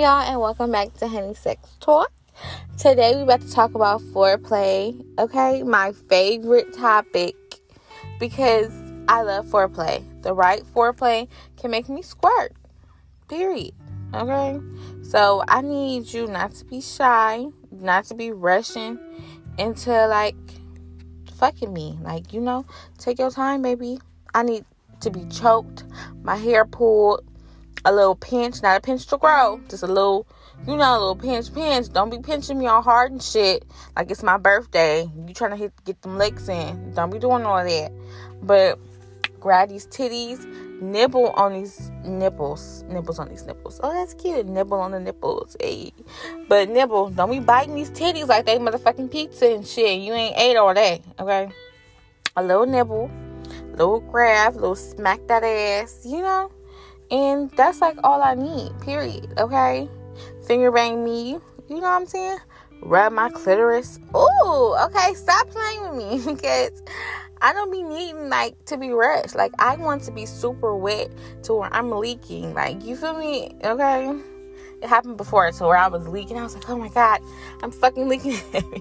Hey y'all, and welcome back to Honey Sex Talk. Today we about to talk about foreplay, okay? My favorite topic, because I love foreplay. The right foreplay can make me squirt, period, okay? So I need you not to be shy, not to be rushing into fucking me. Take your time, baby. I need to be choked, my hair pulled, a little pinch, not a pinch to grow, just a little, a little pinch. Don't be pinching me all hard and shit like it's my birthday. You trying to get them licks in. Don't be doing all that. But grab these titties, nibble on these nipples on these nipples. Oh, that's cute. Nibble on the nipples. Hey. But nibble. Don't be biting these titties like they motherfucking pizza and shit. You ain't ate all day, okay? A little nibble, little grab, little smack that ass, And that's all I need, period, okay? Finger bang me, you know what I'm saying? Rub my clitoris. Ooh, okay, stop playing with me because I don't be needing, to be rushed. I want to be super wet to where I'm leaking. You feel me? Okay? It happened before to where I was leaking. I was like, oh my God, I'm fucking leaking.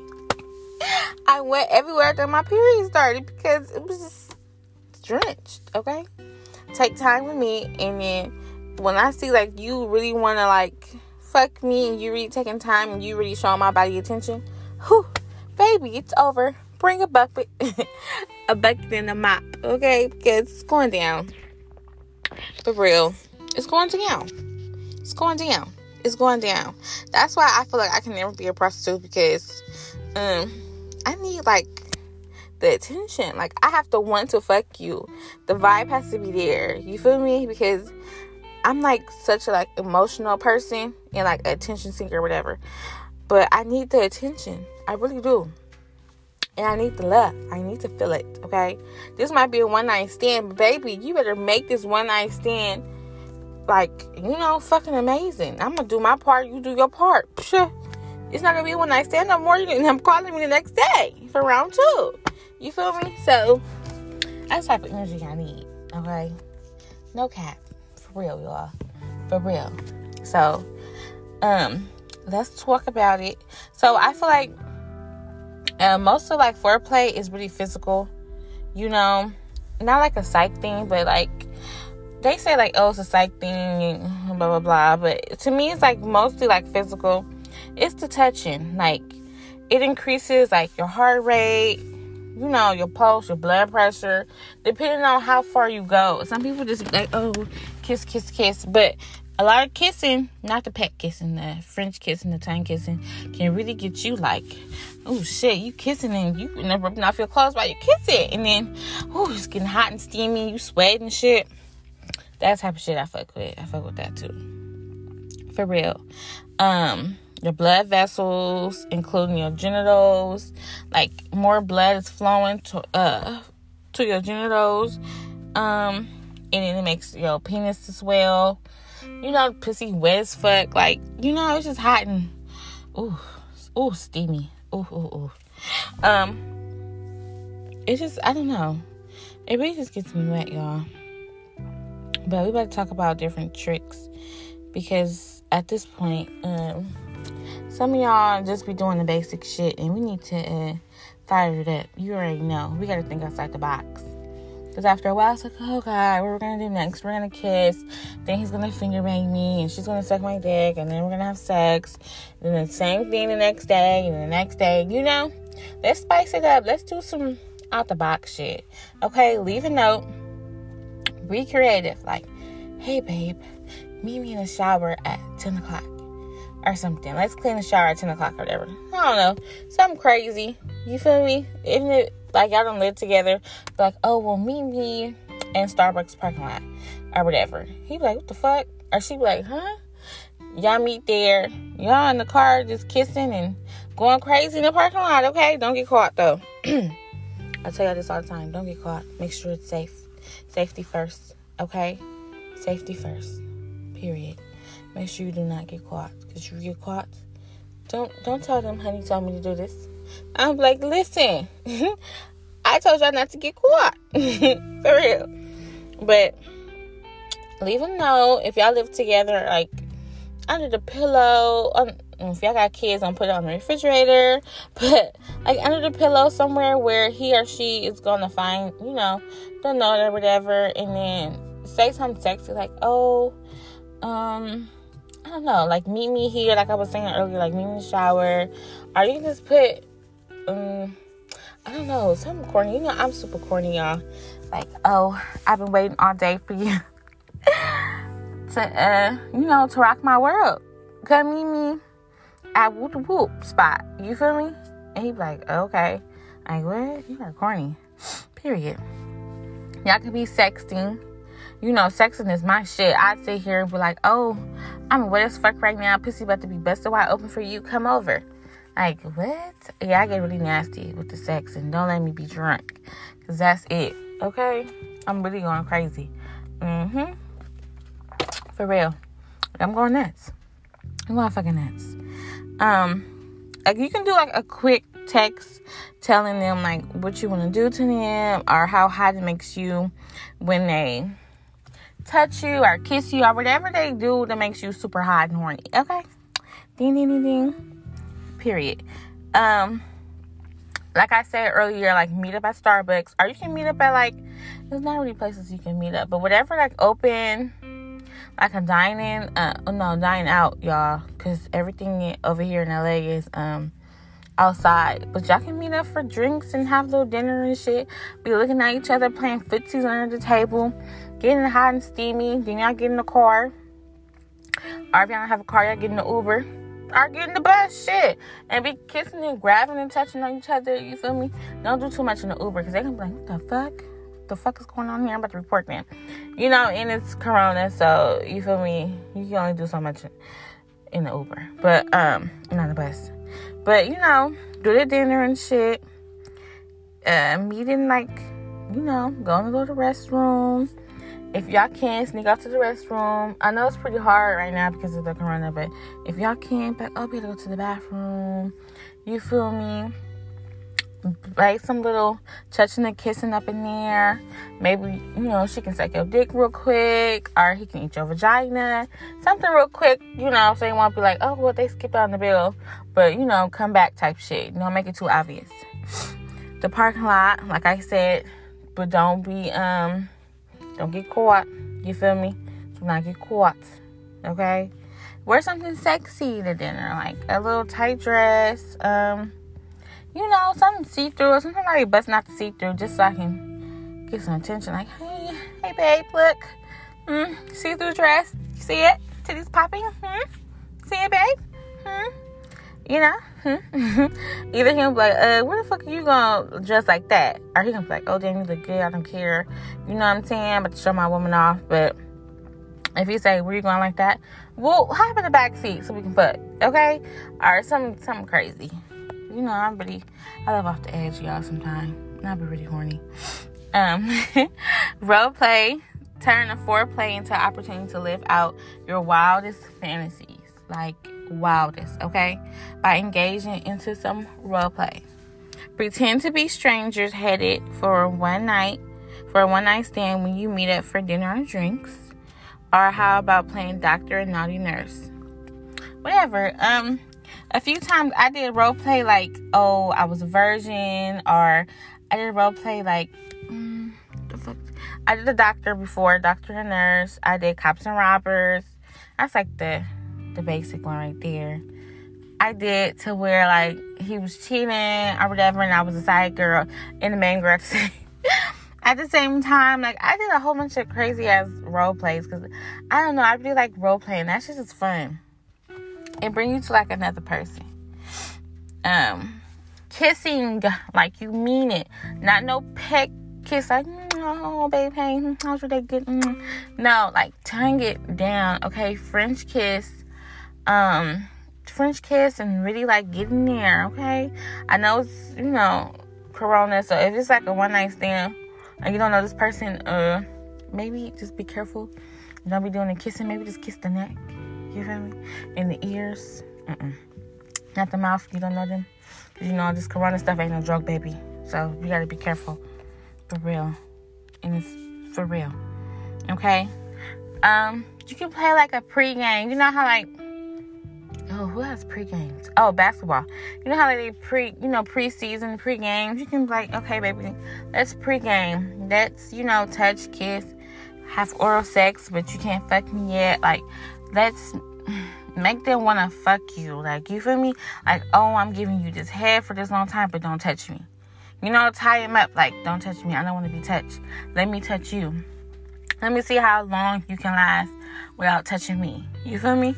I went everywhere after my period started because it was just drenched, okay? Take time with me, and then when I see you really want to fuck me and you really taking time and you really showing my body attention, whew, baby, it's over. Bring a bucket and a mop, okay? Because it's going down. For real, it's going down. It's going down. That's why I feel like I can never be a prostitute, because I need the attention. I have to want to fuck you. The vibe has to be there. You feel me? Because I'm such a emotional person and attention seeker or whatever. But I need the attention. I really do. And I need the love. I need to feel it. Okay? This might be a one night stand, but baby, you better make this one night stand fucking amazing. I'm gonna do my part, you do your part. Psh, it's not gonna be a one night stand no more. I'm calling me the next day for round 2. You feel me? So, that's the type of energy I need, okay? No cap. For real, y'all. For real. So, let's talk about it. So, I feel most of, foreplay is really physical. Not a psych thing, but, they say, oh, it's a psych thing, and blah, blah, blah. But to me, it's, mostly, physical. It's the touching. It increases, your heart rate, your pulse, your blood pressure, depending on how far you go. Some people just be oh, kiss, kiss, kiss. But a lot of kissing, not the pet kissing, the French kissing, the tongue kissing, can really get you oh shit, you kissing and you never ripping off your clothes while you kiss it. And then, it's getting hot and steamy, you sweating and shit. That type of shit I fuck with. I fuck with that too. For real. Your blood vessels, including your genitals, more blood is flowing to your genitals, and then it makes your penis to swell. Pussy wet as fuck. It's just hot and steamy. It's just, I don't know. It really just gets me wet, y'all. But we better talk about different tricks, because at this point, some of y'all just be doing the basic shit, and we need to fire it up. You already know. We gotta think outside the box. Because after a while, it's oh God, what we're gonna do next? We're gonna kiss. Then he's gonna finger bang me, and she's gonna suck my dick, and then we're gonna have sex. And then the same thing the next day, and the next day. Let's spice it up. Let's do some out the box shit. Okay, leave a note. Be creative. Hey babe, meet me in the shower at 10 o'clock. Or something. Let's clean the shower at 10 o'clock or whatever. I don't know. Something crazy. You feel me? Even if, y'all don't live together. Meet me in Starbucks parking lot. Or whatever. He be what the fuck? Or she be huh? Y'all meet there. Y'all in the car just kissing and going crazy in the parking lot, okay? Don't get caught, though. I tell y'all this all the time. Don't get caught. Make sure it's safe. Safety first, okay? Safety first. Period. Make sure you do not get caught. Because you get caught, don't tell them honey told me to do this. I'm listen. I told y'all not to get caught. For real. But leave a note if y'all live together. under the pillow. If y'all got kids, don't put it on the refrigerator. But like under the pillow somewhere where he or she is gonna find, the note or whatever, and then say something sexy like, "Oh, I don't know, like meet me here," like I was saying earlier, like meet me in the shower, or you can just put, I don't know, something corny. I'm super corny, y'all. Like, "Oh, I've been waiting all day for you to rock my world. Come meet me at whoop whoop spot." You feel me? And he be like, "Okay." Like, what? You are corny. Period. Y'all could be sexting. Sexting is my shit. I'd sit here and be like, "Oh, I'm wet as fuck right now. Pussy about to be busted wide open for you. Come over." Like, what? Yeah, I get really nasty with the sex, and don't let me be drunk, because that's it. Okay? I'm really going crazy. For real. I'm going nuts. I'm going fucking nuts. Like, you can do like a quick text telling them like what you want to do to them, or how hot it makes you when they touch you or kiss you or whatever they do that makes you super hot and horny. Okay? Ding, ding, ding, ding. Period. Like I said earlier, like meet up at Starbucks, or you can meet up at like, there's not really places you can meet up, but whatever like open, like a dine out, y'all, because everything over here in LA is outside. But y'all can meet up for drinks and have a little dinner and shit. Be looking at each other, playing footsies under the table, getting hot and steamy. Then y'all get in the car, or if y'all don't have a car, y'all get in the Uber or get in the bus, shit, and be kissing and grabbing and touching on each other. You feel me? Don't do too much in the Uber, because they can be like, "What the fuck? What the fuck is going on here? I'm about to report them." And it's Corona, so you feel me? You can only do so much in the Uber, but not the bus. But do the dinner and shit. Meeting like, going to go to the restroom. If y'all can, sneak out to the restroom. I know it's pretty hard right now because of the Corona, but if y'all can, be able to go to the bathroom. You feel me? Like some little touching and kissing up in there. Maybe, she can suck your dick real quick, or he can eat your vagina. Something real quick, so you won't be like, "Oh, well, they skipped on the bill." But, come back type shit. Don't make it too obvious. The parking lot, like I said, but don't get caught. You feel me? Do not get caught. Okay? Wear something sexy to dinner, like a little tight dress, something see-through, or something like busting out the see-through, just so I can get some attention. Like, hey babe, look, see-through dress, you see it? Titties popping, see it, babe? Either he'll be like, where the fuck are you gonna dress like that? Or he gonna be like, "Oh, damn, you look good, I don't care." You know what I'm saying? I'm about to show my woman off. But if he say, "Where you going like that?" Well, hop in the back seat so we can fuck, okay? Or something crazy. I live off the edge, y'all, sometimes. And I be really horny. Role play. Turn the foreplay into an opportunity to live out your wildest fantasies. Like, wildest, okay? By engaging into some role play. Pretend to be strangers headed for a one night stand when you meet up for dinner or drinks. Or how about playing doctor and naughty nurse? Whatever. A few times I did role play like, "Oh, I was a virgin," or I did role play like, the fuck? I did the doctor before, doctor and nurse. I did cops and robbers. That's like the basic one right there. I did to where like he was cheating or whatever, and I was a side girl and the main girl at the same time. Like, I did a whole bunch of crazy ass role plays, because I don't know, I really like role playing. That shit is fun. It brings you to like another person. Kissing like you mean it, not no peck kiss like, "Oh babe, hey, how's your day? Good." No, like tongue it down, okay? French kiss and really like get in there, okay? I know it's Corona, so if it's like a one night stand and you don't know this person, maybe just be careful. Don't be doing the kissing. Maybe just kiss the neck. You feel me? In the ears. Not the mouth. You don't know them. Because this Corona stuff ain't no joke, baby. So you gotta be careful. For real. And it's for real. Okay? You can play like a pregame. You know how like who has pre-games? Oh, basketball. You know how they preseason, pre-games? You can be like, okay, baby, let's pre-game. Let's, touch, kiss, have oral sex, but you can't fuck me yet. Like, let's make them want to fuck you. Like, you feel me? Like, oh, I'm giving you this head for this long time, but don't touch me. Tie him up. Like, don't touch me. I don't want to be touched. Let me touch you. Let me see how long you can last without touching me. You feel me?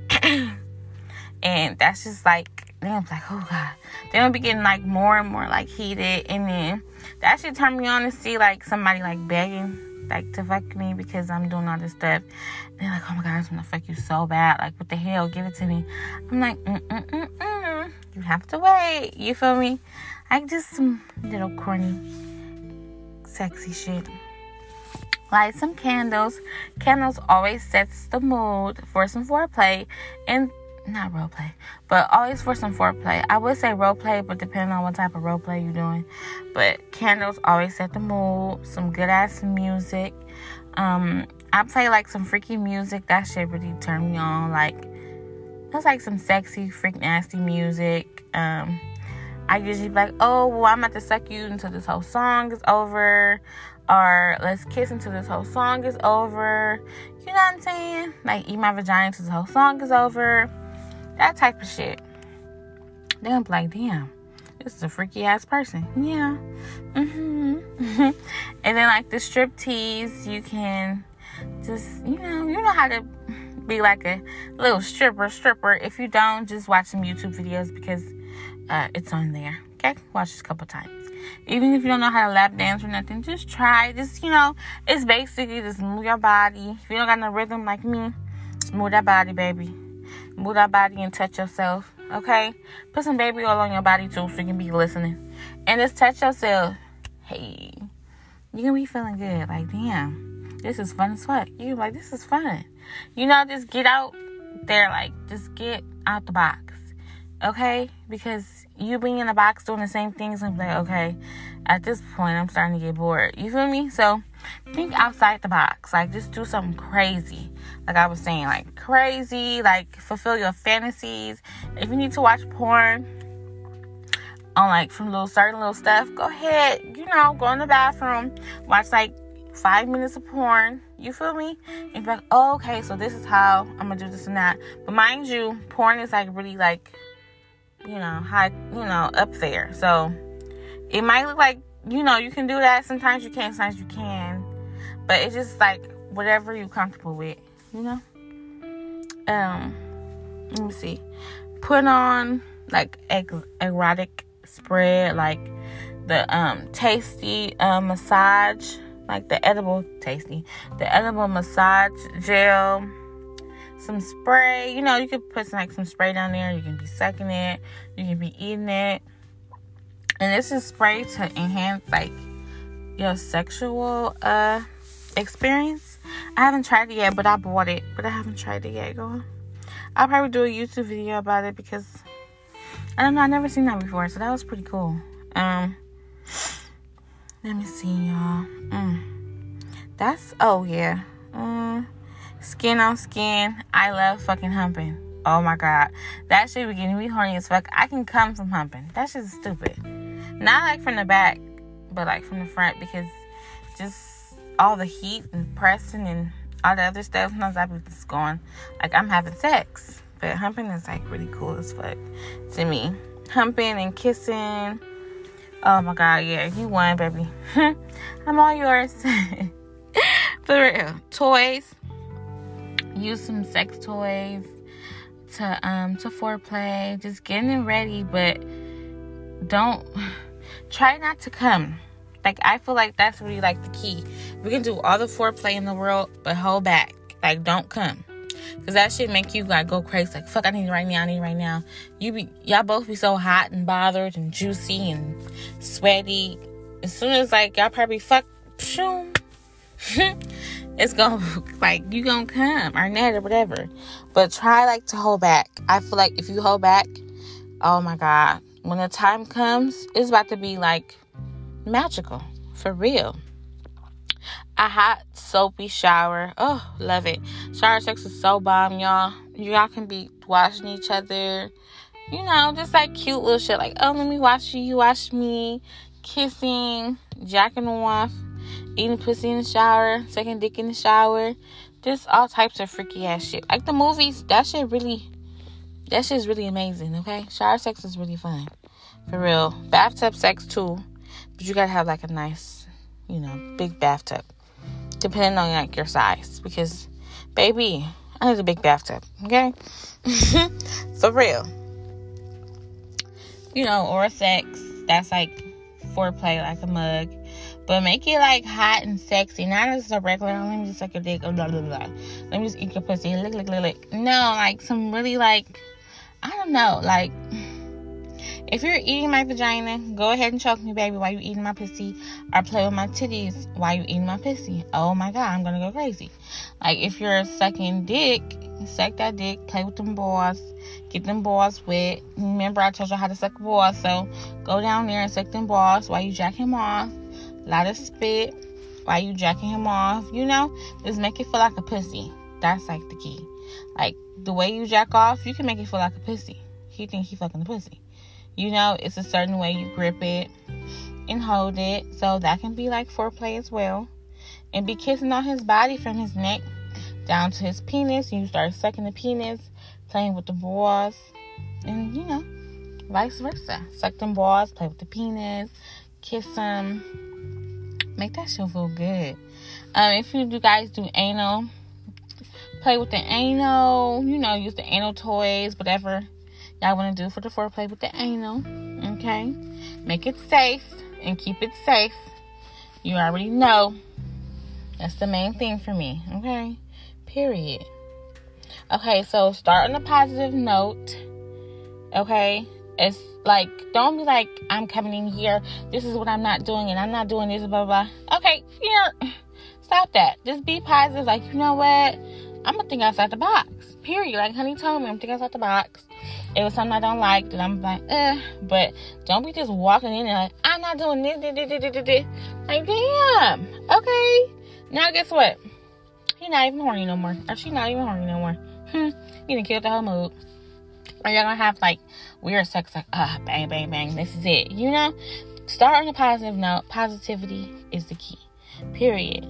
And that's just like, then I'm like, oh God. Then I'll be getting like more and more like heated. And then that should turn me on to see like somebody like begging like to fuck me because I'm doing all this stuff. And they're like, oh my God, I just want to fuck you so bad. Like, what the hell? Give it to me. I'm like, you have to wait. You feel me? Like just some little corny, sexy shit. Light some candles. Candles always sets the mood for some foreplay. And not role play, but always for some foreplay. I would say role play, but depending on what type of role play you're doing. But candles always set the mood. Some good ass music. I play like some freaky music. That shit really turned me on. Like, it's like some sexy, freak nasty music. I usually be like, oh, well, I'm about to suck you until this whole song is over. Or let's kiss until this whole song is over. You know what I'm saying? Like, eat my vagina until this whole song is over. That type of shit. Then I'm like, damn, this is a freaky ass person. Yeah. And then like the strip tease, you can just, you know how to be like a little stripper. If you don't, just watch some YouTube videos because it's on there. Okay? Watch this a couple times. Even if you don't know how to lap dance or nothing, just try. Just, it's basically just move your body. If you don't got no rhythm like me, just move that body, baby. Move that body and touch yourself, okay? Put some baby oil on your body, too, so you can be listening. And just touch yourself. Hey, you're going to be feeling good. Like, damn, this is fun as fuck. You like, this is fun. Just get out there. Like, just get out the box. Okay? Because you being in the box doing the same things, I'm like, okay, at this point, I'm starting to get bored. You feel me? So, think outside the box. Like, just do something crazy. Like I was saying, like, crazy. Like, fulfill your fantasies. If you need to watch porn on, like, from certain little stuff, go ahead. Go in the bathroom. Watch, like, 5 minutes of porn. You feel me? And be like, oh, okay, so this is how I'm going to do this and that. But mind you, porn is, like, really, like, high, up there. So, it might look like, you can do that. Sometimes you can't, sometimes you can. But it's just, like, whatever you're comfortable with, Let me see. Put on, like, erotic spread, like, the, tasty, massage, like, the edible massage gel. Some spray, you could put some spray down there. You can be sucking it. You can be eating it. And this is spray to enhance, like, your sexual experience. I haven't tried it yet, but I bought it. But I haven't tried it yet, girl. I'll probably do a YouTube video about it because, I don't know, I've never seen that before. So that was pretty cool. Let me see, y'all. Oh, yeah. Skin on skin. I love fucking humping. Oh my God. That shit be getting me horny as fuck. I can come from humping. That shit is stupid. Not like from the back, but like from the front, because just all the heat and pressing and all the other stuff, sometimes I be just going like I'm having sex. But humping is like really cool as fuck to me. Humping and kissing. Oh my God, yeah, you won, baby. I'm all yours. For real. Toys. Use some sex toys to foreplay. Just getting it ready, but don't try not to come. Like, I feel like that's really like the key. We can do all the foreplay in the world, but hold back. Like, don't come. Because that shit make you like go crazy. Like, fuck, I need it right now. Y'all both be so hot and bothered and juicy and sweaty. As soon as like y'all probably fuck, it's gonna, like, you gonna come or not or whatever. But try, like, to hold back. I feel like if you hold back, oh my God, when the time comes, it's about to be, like, magical. For real. A hot, soapy shower. Oh, love it. Shower sex is so bomb, y'all. Y'all can be washing each other. Just like cute little shit. Like, oh, let me wash you. You wash me. Kissing. Jacking off. Eating pussy in the shower. Sucking dick in the shower. Just all types of freaky ass shit. Like the movies, that shit's really amazing, okay? Shower sex is really fun. For real. Bathtub sex too. But you gotta have like a nice, big bathtub. Depending on like your size. Because, baby, I need a big bathtub, okay? For real. Oral sex, that's like foreplay, like a mug. But make it like hot and sexy. Not just a regular, let me just suck your dick, blah, blah, blah. Let me just eat your pussy, lick, lick, lick, lick. No, like some really like, I don't know, like, if you're eating my vagina, go ahead and choke me, baby, while you eating my pussy. Or play with my titties while you eating my pussy. Oh my God, I'm gonna go crazy. Like, if you're sucking dick, suck that dick, play with them balls, get them balls wet. Remember, I told you how to suck balls, so go down there and suck them balls while you jack him off. Lot of spit while you jacking him off. Just make it feel like a pussy. That's like the key. Like, the way you jack off, you can make it feel like a pussy. He think he fucking the pussy. It's a certain way you grip it and hold it. So that can be like foreplay as well. And be kissing on his body from his neck down to his penis. You start sucking the penis, playing with the balls, and vice versa. Suck them balls, play with the penis, kiss them. Make that shit feel good. If you guys do anal, play with the anal, use the anal toys, whatever y'all want to do for the foreplay with the anal, okay? Make it safe and keep it safe. You already know. That's the main thing for me, okay? Period. Okay, so start on a positive note, okay? It's like, don't be like, I'm coming in here, this is what I'm not doing, and I'm not doing this, blah, blah, blah. Okay, stop that. Just be positive, like, you know what? I'm gonna think outside the box, period. Like Honey told me, I'm thinking outside the box. It was something I don't like, that I'm like, but don't be just walking in and like, I'm not doing this. Like, damn, okay. Now guess what? He not even horny no more. Or she not even horny no more. You done killed the whole mood. Or you're gonna have like weird sex, like bang, bang, bang. This is it. Start on a positive note. Positivity is the key. Period.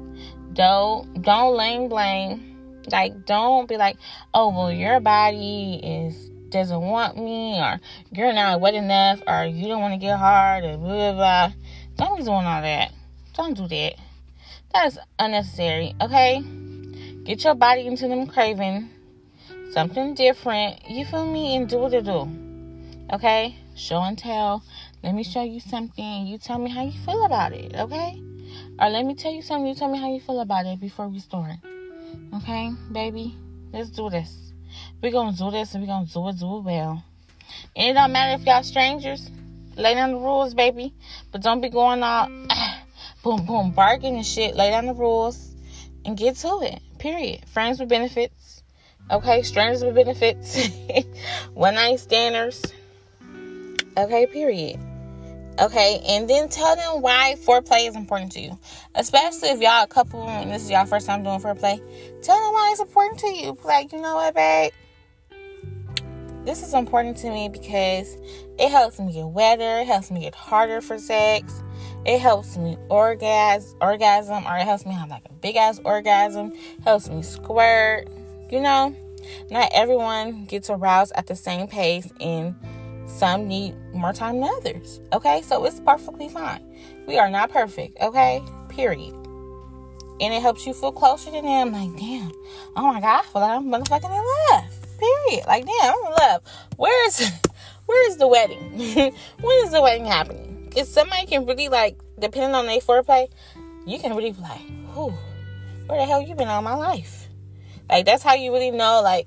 Don't blame. Like, don't be like, oh, well, your body doesn't want me, or you're not wet enough, or you don't want to get hard, or blah, blah, blah. Don't be doing all that. Don't do that. That is unnecessary, okay? Get your body into them craving something different, you feel me, and do what it do, okay? Show and tell. Let me show you something, you tell me how you feel about it, okay? Or let me tell you something, you tell me how you feel about it before we start, okay, baby? Let's do this. We're gonna do this, and we're gonna do it well. And it don't matter if y'all strangers. Lay down the rules, baby. But don't be going all boom, boom, barking and shit. Lay down the rules and get to it, period. Friends with benefits. Okay, strangers with benefits. One night standers. Okay, period. Okay, and then tell them why foreplay is important to you. Especially if y'all a couple and this is y'all first time doing foreplay. Tell them why it's important to you. Like, you know what, babe? This is important to me because it helps me get wetter. It helps me get harder for sex. It helps me orgasm, or it helps me have like a big ass orgasm. Helps me squirt. Not everyone gets aroused at the same pace, and some need more time than others. Okay, so it's perfectly fine. We are not perfect. Okay, period. And it helps you feel closer to them. Like, damn, oh my God, I feel like I'm motherfucking in love. Period. Like, damn, I'm in love. Where's the wedding? When is the wedding happening? Because somebody can really, like, depending on their foreplay, you can really be like, whew, where the hell you been all my life? Like, that's how you really know, like,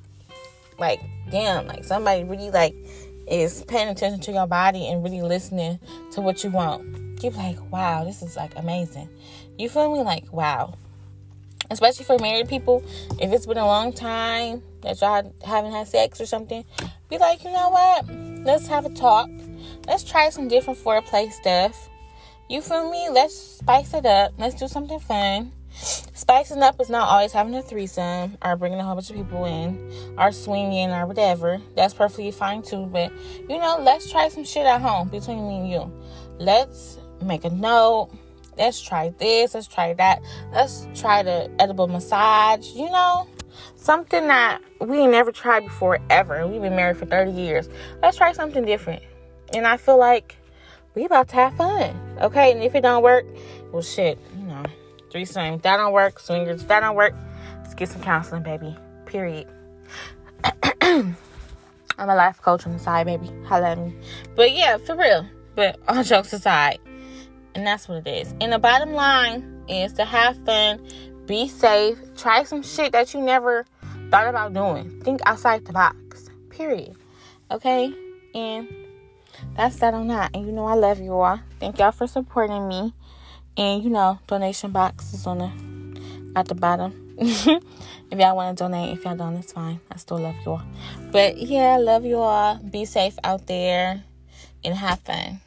damn, like, somebody really, like, is paying attention to your body and really listening to what you want. You're like, wow, this is, like, amazing. You feel me? Like, wow. Especially for married people, if it's been a long time that y'all haven't had sex or something, be like, you know what? Let's have a talk. Let's try some different foreplay stuff. You feel me? Let's spice it up. Let's do something fun. Spicing up is not always having a threesome or bringing a whole bunch of people in or swinging or whatever. That's perfectly fine too. But, let's try some shit at home between me and you. Let's make a note. Let's try this. Let's try that. Let's try the edible massage. Something that we ain't never tried before ever. We've been married for 30 years. Let's try something different. And I feel like we about to have fun. Okay? And if it don't work, well, shit, threesome. If that don't work, swingers. If that don't work, let's get some counseling, baby. Period. I'm a life coach on the side, baby. Holla at me. But yeah, for real. But all jokes aside. And that's what it is. And the bottom line is to have fun, be safe, try some shit that you never thought about doing. Think outside the box. Period. Okay? And that's that on that. And I love you all. Thank y'all for supporting me. And donation box is at the bottom. If y'all want to donate, if y'all don't, it's fine. I still love you all. But yeah, I love you all. Be safe out there and have fun.